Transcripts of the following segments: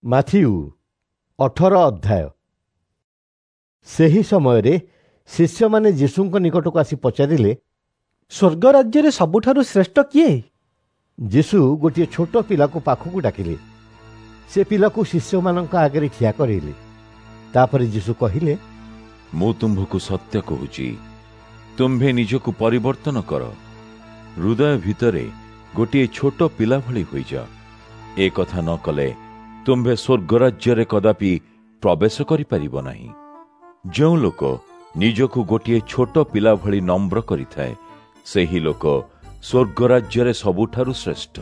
Matthew 18 ଅଧ୍ୟାୟ। ସେହି ସମୟରେ ଶିଷ୍ୟମାନେ ଯୀଶୁଙ୍କ ନିକଟକୁ ଆସି ପଚାରିଲେ, ସ୍ୱର୍ଗ ରାଜ୍ୟରେ ସବୁଠାରୁ ଶ୍ରେଷ୍ଠ କିଏ? ଯୀଶୁ ଗୋଟିଏ ଛୋଟ ପିଲାକୁ ପାଖକୁ ଡାକିଲେ। ସେ ପିଲାକୁ ଶିଷ୍ୟମାନଙ୍କ ଆଗରେ ଠିଆ କରାଇଲେ। ତାପରେ ଯୀଶୁ କହିଲେ, ମୁଁ ତୁମ୍ଭକୁ ସତ୍ୟ କହୁଛି, ତୁମ୍ଭେ ନିଜକୁ ପରିବର୍ତ୍ତନ କର, ହୃଦୟ ଭିତରେ ଗୋଟିଏ ଛୋଟ ପିଲା ଭଳି ହୋଇଯାଅ। ଏ କଥା ନ କଲେ ତୁମ୍ଭେ ସ୍ୱର୍ଗ ରାଜ୍ୟରେ କଦାପି ପ୍ରବେଶ କରିପାରିବ ନାହିଁ। ଯେଉଁ ଲୋକ ନିଜକୁ ଗୋଟିଏ ଛୋଟ ପିଲା ଭଳି ନମ୍ର କରିଥାଏ, ସେହି ଲୋକ ସ୍ୱର୍ଗ ରାଜ୍ୟରେ ସବୁଠାରୁ ଶ୍ରେଷ୍ଠ।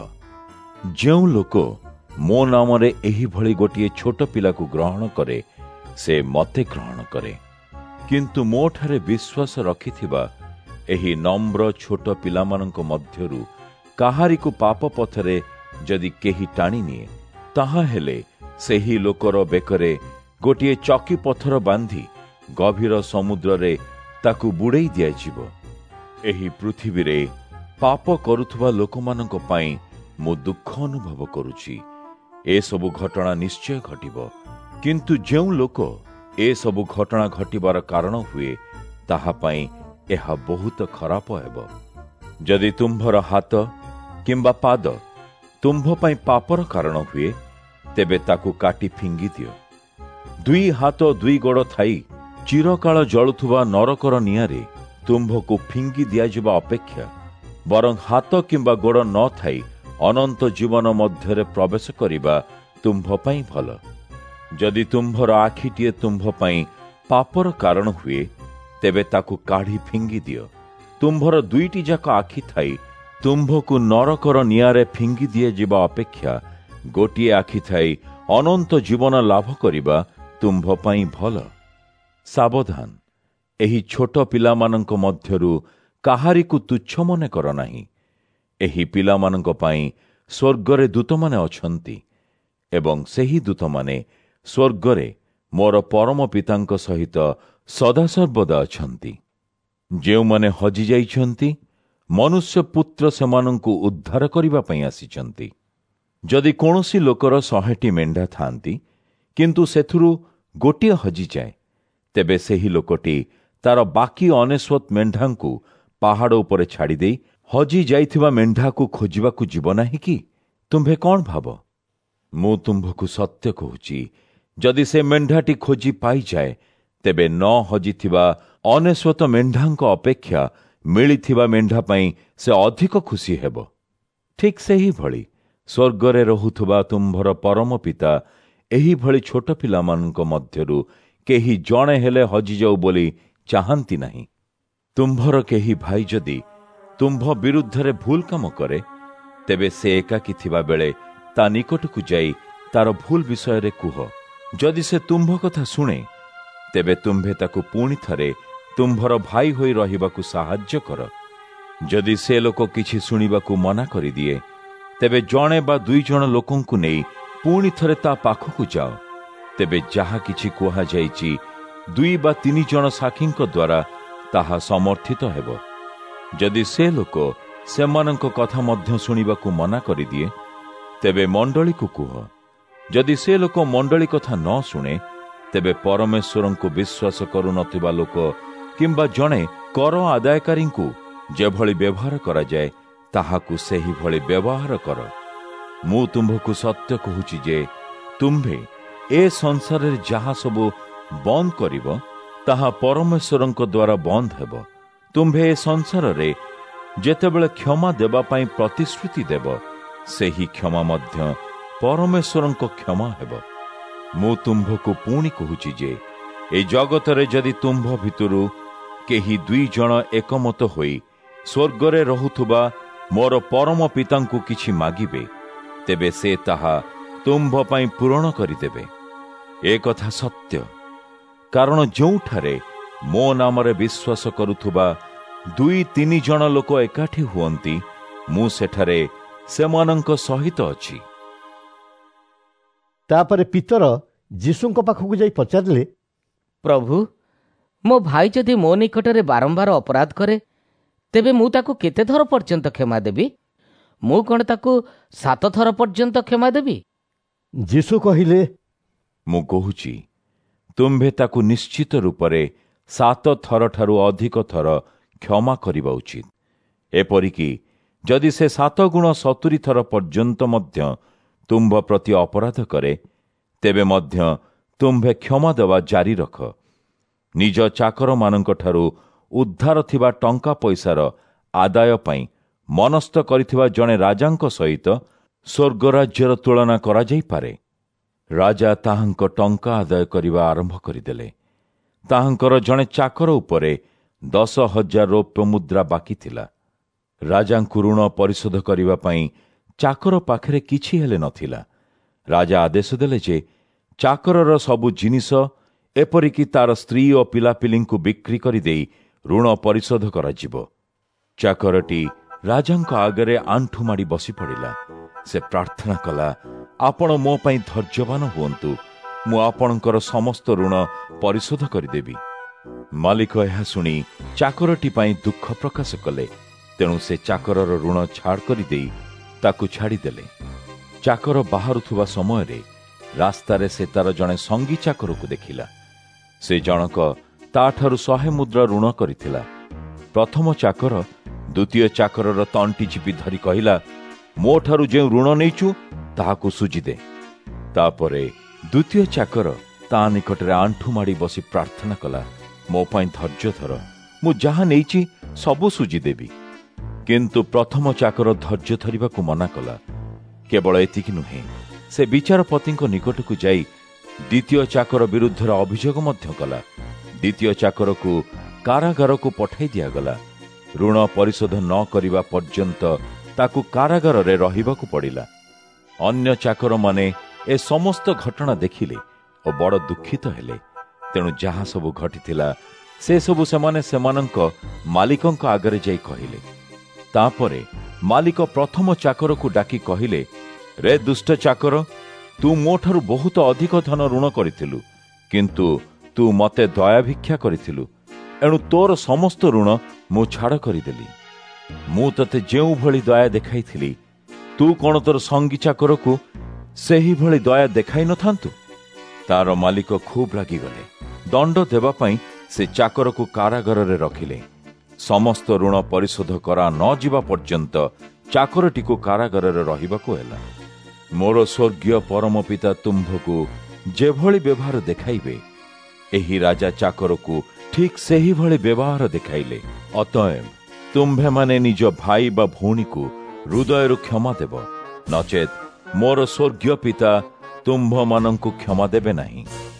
ଯେଉଁ ଲୋକ ମୋ ନାମରେ ଏହିଭଳି ଗୋଟିଏ ଛୋଟ ପିଲାକୁ ଗ୍ରହଣ କରେ, ସେ ମୋତେ ଗ୍ରହଣ କରେ। କିନ୍ତୁ ମୋଠାରେ ବିଶ୍ୱାସ ରଖିଥିବା ଏହି ନମ୍ର ଛୋଟ ପିଲାମାନଙ୍କ ମଧ୍ୟରୁ କାହାରିକୁ ପାପ ପଥରେ ଯଦି କେହି ଟାଣିନିଏ, ତାହାହେଲେ ସେହି ଲୋକର ବେକରେ ଗୋଟିଏ ଚକି ପଥର ବାନ୍ଧି ଗଭୀର ସମୁଦ୍ରରେ ତାକୁ ବୁଡ଼େଇ ଦିଆଯିବ। ଏହି ପୃଥିବୀରେ ପାପ କରୁଥିବା ଲୋକମାନଙ୍କ ପାଇଁ ମୁଁ ଦୁଃଖ ଅନୁଭବ କରୁଛି। ଏସବୁ ଘଟଣା ନିଶ୍ଚୟ ଘଟିବ, କିନ୍ତୁ ଯେଉଁ ଲୋକ ଏସବୁ ଘଟଣା ଘଟିବାର କାରଣ ହୁଏ, ତାହା ପାଇଁ ଏହା ବହୁତ ଖରାପ ହେବ। ଯଦି ତୁମ୍ଭର ହାତ କିମ୍ବା ପାଦ ତୁମ୍ଭ ପାଇଁ ପାପର କାରଣ ହୁଏ, ତେବେ ତାକୁ କାଟି ଫିଙ୍ଗି ଦିଅ। ଦୁଇ ହାତ ଦୁଇ ଗୋଡ଼ ଥାଇ ଚିରକାଳ ଜଳୁଥିବା ନରକର ନିଆଁରେ ତୁମ୍ଭକୁ ଫିଙ୍ଗି ଦିଆଯିବା ଅପେକ୍ଷା ବରଂ ହାତ କିମ୍ବା ଗୋଡ଼ ନ ଥାଇ ଅନନ୍ତ ଜୀବନ ମଧ୍ୟରେ ପ୍ରବେଶ କରିବା ତୁମ୍ଭ ପାଇଁ ଭଲ। ଯଦି ତୁମ୍ଭର ଆଖିଟିଏ ତୁମ୍ଭ ପାଇଁ ପାପର କାରଣ ହୁଏ, ତେବେ ତାକୁ କାଢ଼ି ଫିଙ୍ଗି ଦିଅ। ତୁମ୍ଭର ଦୁଇଟି ଯାକ ଆଖି ଥାଇ ତୁମ୍ଭକୁ ନରକର ନିଆଁରେ ଫିଙ୍ଗି ଦିଆଯିବା ଅପେକ୍ଷା ଗୋଟିଏ ଆଖି ଥାଇ ଅନନ୍ତ ଜୀବନ ଲାଭ କରିବା ତୁମ୍ଭ ପାଇଁ ଭଲ। ସାବଧାନ, ଏହି ଛୋଟ ପିଲାମାନଙ୍କ ମଧ୍ୟରୁ କାହାରିକୁ ତୁଚ୍ଛ ମନେ କର ନାହିଁ। ଏହି ପିଲାମାନଙ୍କ ପାଇଁ ସ୍ୱର୍ଗରେ ଦୂତମାନେ ଅଛନ୍ତି ଏବଂ ସେହି ଦୂତମାନେ ସ୍ୱର୍ଗରେ ମୋର ପରମ ପିତାଙ୍କ ସହିତ ସଦାସର୍ବଦା ଅଛନ୍ତି। ଯେଉଁମାନେ ହଜିଯାଇଛନ୍ତି, ମନୁଷ୍ୟ ପୁତ୍ର ସେମାନଙ୍କୁ ଉଦ୍ଧାର କରିବା ପାଇଁ ଆସିଛନ୍ତି। ଯଦି କୌଣସି ଲୋକର 100ଟି ମେଣ୍ଢା ଥାଆନ୍ତି, କିନ୍ତୁ ସେଥିରୁ ଗୋଟିଏ ହଜିଯାଏ, ତେବେ ସେହି ଲୋକଟି ତାର ବାକି 99 ମେଣ୍ଢାଙ୍କୁ ପାହାଡ଼ ଉପରେ ଛାଡ଼ିଦେଇ ହଜି ଯାଇଥିବା ମେଣ୍ଢାକୁ ଖୋଜିବାକୁ ଯିବ ନାହିଁ କି? ତୁମ୍ଭେ କ'ଣ ଭାବ? ମୁଁ ତୁମ୍ଭକୁ ସତ୍ୟ କହୁଛି, ଯଦି ସେ ମେଣ୍ଢାଟି ଖୋଜି ପାଇଯାଏ, ତେବେ ନ ହଜିଥିବା 99 ମେଣ୍ଢାଙ୍କ ଅପେକ୍ଷା ମିଳିଥିବା ମେଣ୍ଢା ପାଇଁ ସେ ଅଧିକ ଖୁସି ହେବ। ଠିକ୍ ସେହିଭଳି ସ୍ୱର୍ଗରେ ରହୁଥିବା ତୁମ୍ଭର ପରମ ପିତା ଏହିଭଳି ଛୋଟ ପିଲାମାନଙ୍କ ମଧ୍ୟରୁ କେହି ଜଣେ ହେଲେ ହଜିଯାଉ ବୋଲି ଚାହାନ୍ତି ନାହିଁ। ତୁମ୍ଭର କେହି ଭାଇ ଯଦି ତୁମ୍ଭ ବିରୁଦ୍ଧରେ ଭୁଲ କାମ କରେ, ତେବେ ସେ ଏକାକୀ ଥିବା ବେଳେ ତା ନିକଟକୁ ଯାଇ ତାର ଭୁଲ ବିଷୟରେ କୁହ। ଯଦି ସେ ତୁମ୍ଭ କଥା ଶୁଣେ, ତେବେ ତୁମ୍ଭେ ତାକୁ ପୁଣି ଥରେ ତୁମ୍ଭର ଭାଇ ହୋଇ ରହିବାକୁ ସାହାଯ୍ୟ କର। ଯଦି ସେ ଲୋକ କିଛି ଶୁଣିବାକୁ ମନା କରିଦିଏ, ତେବେ ଜଣେ ବା 2 ଜଣ ଲୋକଙ୍କୁ ନେଇ ପୁଣି ଥରେ ତା ପାଖକୁ ଯାଅ। ତେବେ ଯାହା କିଛି କୁହାଯାଇଛି 2 ବା 3 ଜଣ ସାକ୍ଷୀଙ୍କ ଦ୍ୱାରା ତାହା ସମର୍ଥିତ ହେବ। ଯଦି ସେ ଲୋକ ସେମାନଙ୍କ କଥା ମଧ୍ୟ ଶୁଣିବାକୁ ମନା କରିଦିଏ, ତେବେ ମଣ୍ଡଳୀକୁ କୁହ। ଯଦି ସେ ଲୋକ ମଣ୍ଡଳୀ କଥା ନ ଶୁଣେ, ତେବେ ପରମେଶ୍ୱରଙ୍କୁ ବିଶ୍ୱାସ କରୁନଥିବା ଲୋକ କିମ୍ବା ଜଣେ କର ଆଦାୟକାରୀଙ୍କୁ ଯେଭଳି ବ୍ୟବହାର କରାଯାଏ, ତାହାକୁ ସେହିଭଳି ବ୍ୟବହାର କର। ମୁଁ ତୁମ୍ଭକୁ ସତ୍ୟ କହୁଛି ଯେ ତୁମ୍ଭେ ଏ ସଂସାରରେ ଯାହା ସବୁ ବନ୍ଦ କରିବ, ତାହା ପରମେଶ୍ୱରଙ୍କ ଦ୍ୱାରା ବନ୍ଦ ହେବ। ତୁମ୍ଭେ ଏ ସଂସାରରେ ଯେତେବେଳେ କ୍ଷମା ଦେବା ପାଇଁ ପ୍ରତିଶ୍ରୁତି ଦେବ, ସେହି କ୍ଷମା ମଧ୍ୟ ପରମେଶ୍ୱରଙ୍କ କ୍ଷମା ହେବ। ମୁଁ ତୁମ୍ଭକୁ ପୁଣି କହୁଛି ଯେ ଏ ଜଗତରେ ଯଦି ତୁମ୍ଭ ଭିତରୁ କେହି 2 ଜଣ ଏକମତ ହୋଇ ସ୍ୱର୍ଗରେ ରହୁଥିବା ମୋର ପରମ ପିତାଙ୍କୁ କିଛି ମାଗିବେ, ତେବେ ସେ ତାହା ତୁମ୍ଭ ପାଇଁ ପୂରଣ କରିଦେବେ। ଏ କଥା ସତ୍ୟ, କାରଣ ଯେଉଁଠାରେ ମୋ ନାମରେ ବିଶ୍ୱାସ କରୁଥିବା 2-3 ଜଣ ଲୋକ ଏକାଠି ହୁଅନ୍ତି, ମୁଁ ସେଠାରେ ସେମାନଙ୍କ ସହିତ ଅଛି। ତାପରେ ପିତର ଯୀଶୁଙ୍କ ପାଖକୁ ଯାଇ ପଚାରିଲେ, ପ୍ରଭୁ, ମୋ ଭାଇ ଯଦି ମୋ ନିକଟରେ ବାରମ୍ବାର ଅପରାଧ କରେ, ତେବେ ମୁଁ ତାକୁ କେତେ ଥର ପର୍ଯ୍ୟନ୍ତ କ୍ଷମା ଦେବି? ମୁଁ କ'ଣ ତାକୁ 7 ଥର ପର୍ଯ୍ୟନ୍ତ କ୍ଷମା ଦେବି? ଯୀଶୁ କହିଲେ, ମୁଁ କହୁଛି, ତୁମ୍ଭେ ତାକୁ ନିଶ୍ଚିତ ରୂପରେ 7 ଥର ଠାରୁ ଅଧିକ ଥର କ୍ଷମା କରିବା ଉଚିତ। ଏପରିକି ଯଦି ସେ 7 ଗୁଣ 70 ଥର ପର୍ଯ୍ୟନ୍ତ ମଧ୍ୟ ତୁମ୍ଭ ପ୍ରତି ଅପରାଧ କରେ, ତେବେ ମଧ୍ୟ ତୁମ୍ଭେ କ୍ଷମା ଦେବା ଜାରି ରଖ। ନିଜ ଚାକରମାନଙ୍କଠାରୁ ଉଦ୍ଧାର ଥିବା ଟଙ୍କା ପଇସାର ଆଦାୟ ପାଇଁ ମନସ୍ଥ କରିଥିବା ଜଣେ ରାଜାଙ୍କ ସହିତ ସ୍ୱର୍ଗରାଜ୍ୟର ତୁଳନା କରାଯାଇପାରେ। ରାଜା ତାହାଙ୍କ ଟଙ୍କା ଆଦାୟ କରିବା ଆରମ୍ଭ କରିଦେଲେ। ତାହାଙ୍କର ଜଣେ ଚାକର ଉପରେ 10,000 ରୌପ୍ୟ ମୁଦ୍ରା ବାକି ଥିଲା। ରାଜାଙ୍କୁ ଋଣ ପରିଶୋଧ କରିବା ପାଇଁ ଚାକର ପାଖରେ କିଛି ହେଲେ ନଥିଲା। ରାଜା ଆଦେଶ ଦେଲେ ଯେ ଚାକରର ସବୁ ଜିନିଷ, ଏପରିକି ତାର ସ୍ତ୍ରୀ ଓ ପିଲାପିଲିଙ୍କୁ ବିକ୍ରି କରିଦେଇ ଋଣ ପରିଶୋଧ କରାଯିବ। ଚାକରଟି ରାଜାଙ୍କ ଆଗରେ ଆଣ୍ଠୁ ମାଡ଼ି ବସି ପଡ଼ିଲା। ସେ ପ୍ରାର୍ଥନା କଲା, ଆପଣ ମୋ ପାଇଁ ଧୈର୍ଯ୍ୟବାନ ହୁଅନ୍ତୁ, ମୁଁ ଆପଣଙ୍କର ସମସ୍ତ ଋଣ ପରିଶୋଧ କରିଦେବି। ମାଲିକ ଏହା ଶୁଣି ଚାକରଟି ପାଇଁ ଦୁଃଖ ପ୍ରକାଶ କଲେ। ତେଣୁ ସେ ଚାକରର ଋଣ ଛାଡ଼ କରିଦେଇ ତାକୁ ଛାଡ଼ିଦେଲେ। ଚାକର ବାହାରୁଥିବା ସମୟରେ ରାସ୍ତାରେ ସେ ତାର ଜଣେ ସଙ୍ଗୀ ଚାକରକୁ ଦେଖିଲା। ସେ ଜଣକ ତାଠାରୁ 100 ମୁଦ୍ରା ଋଣ କରିଥିଲା। ପ୍ରଥମ ଚାକର ଦ୍ୱିତୀୟ ଚାକରର ତଣ୍ଟି ଚିପି ଧରି କହିଲା, ମୋ ଠାରୁ ଯେଉଁ ଋଣ ନେଇଛୁ ତାହାକୁ ସୁଝିଦେ। ତାପରେ ଦ୍ୱିତୀୟ ଚାକର ତା ନିକଟରେ ଆଣ୍ଠୁ ମାଡ଼ି ବସି ପ୍ରାର୍ଥନା କଲା, ମୋ ପାଇଁ ଧୈର୍ଯ୍ୟ ଧର, ମୁଁ ଯାହା ନେଇଛି ସବୁ ସୁଝିଦେବି। କିନ୍ତୁ ପ୍ରଥମ ଚାକର ଧୈର୍ଯ୍ୟ ଧରିବାକୁ ମନା କଲା। କେବଳ ଏତିକି ନୁହେଁ, ସେ ବିଚାରପତିଙ୍କ ନିକଟକୁ ଯାଇ ଦ୍ୱିତୀୟ ଚାକର ବିରୁଦ୍ଧରେ ଅଭିଯୋଗ ମଧ୍ୟ କଲା। ଦ୍ୱିତୀୟ ଚାକରକୁ କାରାଗାରକୁ ପଠାଇ ଦିଆଗଲା। ଋଣ ପରିଶୋଧ ନ କରିବା ପର୍ଯ୍ୟନ୍ତ ତାକୁ କାରାଗାରରେ ରହିବାକୁ ପଡ଼ିଲା। ଅନ୍ୟ ଚାକରମାନେ ଏ ସମସ୍ତ ଘଟଣା ଦେଖିଲେ ଓ ବଡ଼ ଦୁଃଖିତ ହେଲେ। ତେଣୁ ଯାହା ସବୁ ଘଟିଥିଲା ସେସବୁ ସେମାନେ ସେମାନଙ୍କ ମାଲିକଙ୍କ ଆଗରେ ଯାଇ କହିଲେ। ତାପରେ ମାଲିକ ପ୍ରଥମ ଚାକରକୁ ଡାକି କହିଲେ, ରେ ଦୁଷ୍ଟ ଚାକର, ତୁ ମୋ ଠାରୁ ବହୁତ ଅଧିକ ଧନ ଋଣ କରିଥିଲୁ, କିନ୍ତୁ ତୁ ମୋତେ ଦୟା ଭିକ୍ଷା କରିଥିଲୁ। ଏଣୁ ତୋର ସମସ୍ତ ଋଣ ମୁଁ ଛାଡ଼ କରିଦେଲି। ମୁଁ ତତେ ଯେଉଁଭଳି ଦୟା ଦେଖାଇଥିଲି, ତୁ କ'ଣ ତୋର ସଙ୍ଗୀ ଚାକରକୁ ସେହିଭଳି ଦୟା ଦେଖାଇ ନଥାନ୍ତୁ? ତାର ମାଲିକ ଖୁବ୍ ରାଗିଗଲେ। ଦଣ୍ଡ ଦେବା ପାଇଁ ସେ ଚାକରକୁ କାରାଗାରରେ ରଖିଲେ। ସମସ୍ତ ଋଣ ପରିଶୋଧ କରା ନ ଯିବା ପର୍ଯ୍ୟନ୍ତ ଚାକରଟିକୁ କାରାଗାରରେ ରହିବାକୁ ହେଲା। ମୋର ସ୍ୱର୍ଗୀୟ ପରମ ପିତା ତୁମ୍ଭକୁ ଯେଭଳି ବ୍ୟବହାର ଦେଖାଇବେ, ଏହି ରାଜା ଚାକରକୁ ଠିକ୍ ସେହିଭଳି ବ୍ୟବହାର ଦେଖାଇଲେ। ଅତଏବ ତୁମ୍ଭେମାନେ ନିଜ ଭାଇ ବା ଭଉଣୀକୁ ହୃଦୟରୁ କ୍ଷମା ଦେବ, ନଚେତ୍ ମୋର ସ୍ୱର୍ଗୀୟ ପିତା ତୁମ୍ଭମାନଙ୍କୁ କ୍ଷମା ଦେବେ ନାହିଁ।